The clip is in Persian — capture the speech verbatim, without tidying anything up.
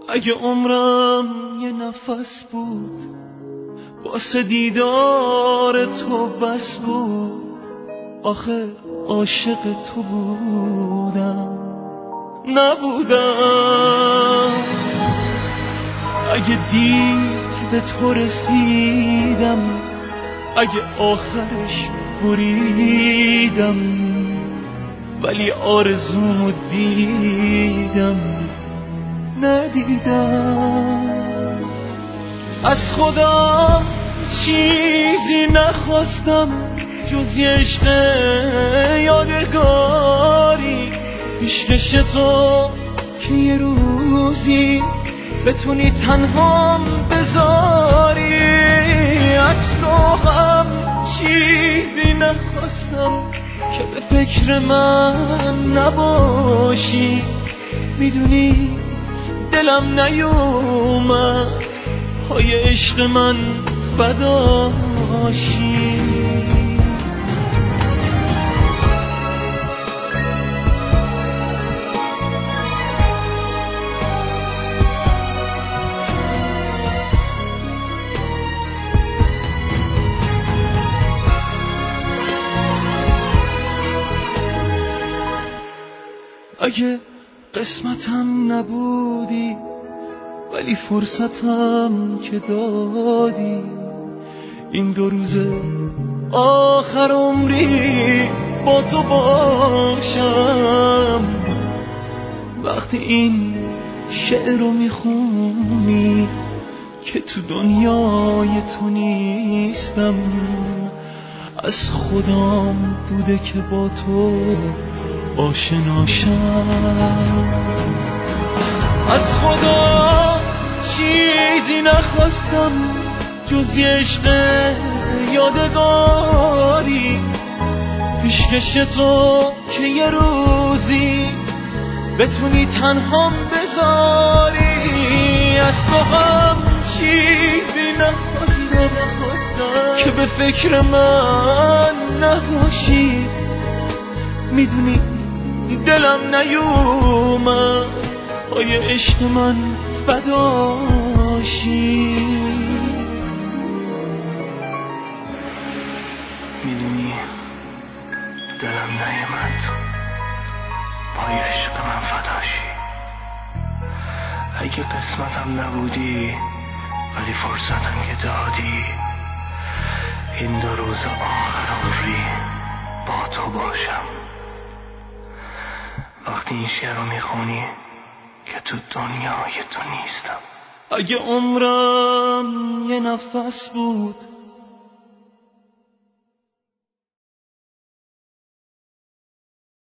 اگه عمرم یه نفس بود واسه دیدار تو بس بود، آخه عاشق تو بودم نبودم. اگه دیر به تو رسیدم، اگه آخرش بریدم، ولی آرزومو دیدم ندیدم. از خدا چیزی نخواستم جز یه عشق یادگاری، پیشکش تو که یه روزی بتونی تنهام بذاری. از تو هم چیزی نخواستم که به فکر من نباشی، میدونی دلم نیومد پای عشق من فداشی. اگه قسمتم نبودی ولی فرصتم که دادی، این دو روزه آخر عمری با تو باشم. وقتی این شعر رو میخونی که تو دنیای تو نیستم، از خدام بوده که با تو آشناشم. از خدا چیزی نخواستم جز یه عشق یادگاری، پیشکش تو که یه روزی بتونی تنهام بذاری. از تو هم چیزی نخواستم که به فکر من نباشی، میدونی دلم نیومد پای عشق من فداشی. میدونی دلم نیومد پای عشق من فداشی. اگه قسمتم نبودی ولی فرصتم که دادی، این دو روز آخر عمری با تو باشم. وقتی این شعر رو میخونی که تو دنیای تو نیستم. اگه عمرم یه نفس بود